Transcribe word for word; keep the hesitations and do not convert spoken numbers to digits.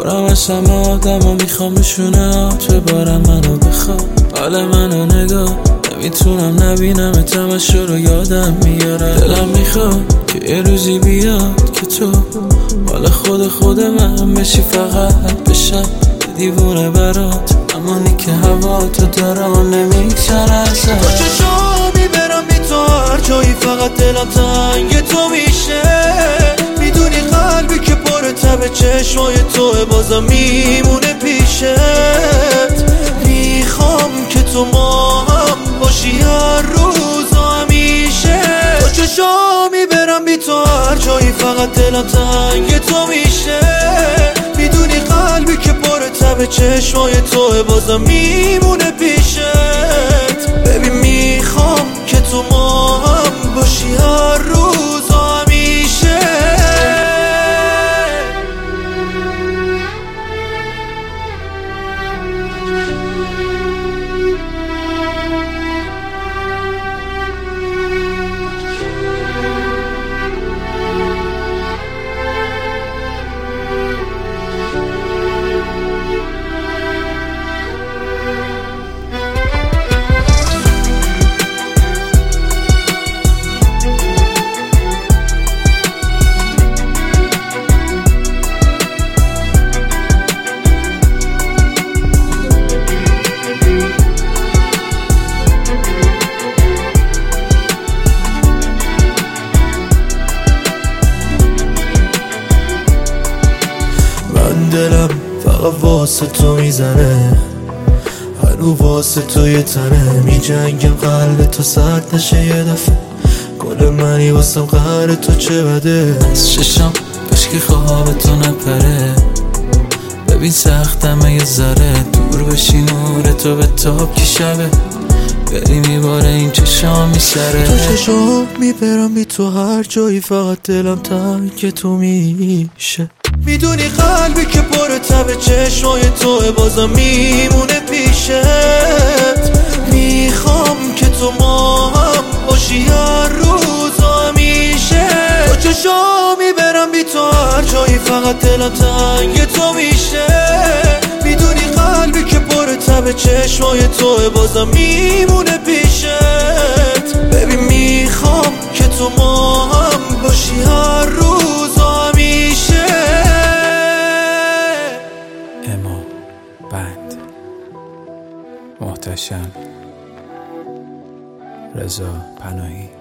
دارم از همه آدم ها میخوام بشونه تو بارم منو بخواب. حال منو نگاه نمیتونم نبینم تماشا رو یادم میاره. دلم میخواد که یه روزی بیاد که تو حال خود خود من بشی، فقط بشم دیوونه برات، امانی که هوا تو دارم نمیگذره ازت. با چشامی برم بی تو هر جایی، فقط دلم تنگ تو میشه. میدونی قلبی که پر تب چشمای توه بازم میمونه پیشت. میخوام که تو ما هم باشی هر روز و همیشه. با چشامی برم بی تو هر جایی، فقط دلم تنگ تو میشه. میدونی قلبی که پر تب چشمای توه بازم میمونه پیشت. ببین میخوام که تو ما هم باشی هر روز و همیشه. دلم فقط واسه تو میزنه، هنو واسه تو یه تنه. میجنگم قلب تو سرد نشه یه دفعه، گل منی واسم قهر تو چه بده. از ششم بشکی خواب تو نپره، ببین سختمه یه ذره دور بشی نور تو به تاب که شبه بری میباره این چشام میسره. تو چشام میبرم بی تو هر جایی، فقط دلم تنگ تو میشه. میدونی قلبی که پر تب چشمای توه بازم میمونه پیشت. میخوام که تو ما هم باشی هر روز و همیشه. تو چشام میبرم بی تو هر جایی، فقط دلم تنگ تو میشه. میدونی قلبی که پر تب چشمای توه بازم میمونه پیشت. ببین میخوام که تو ما هم باشی هر روز و همیشه. اما بند محتشم رضا پناهی.